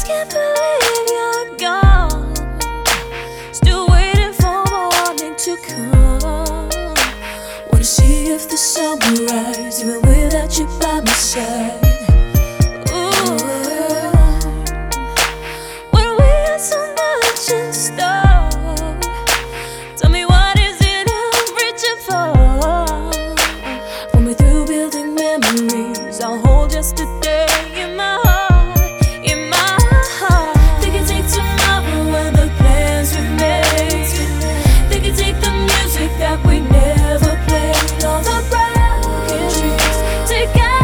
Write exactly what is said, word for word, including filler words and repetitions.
can't believe you're gone. Still waiting for morning to come. Wanna see if the sun will rise, even without you by my side. Ooh, when we had so much in store, tell me what is it I'm reaching for? Pull me through building memories, I'll hold yesterday in my heart.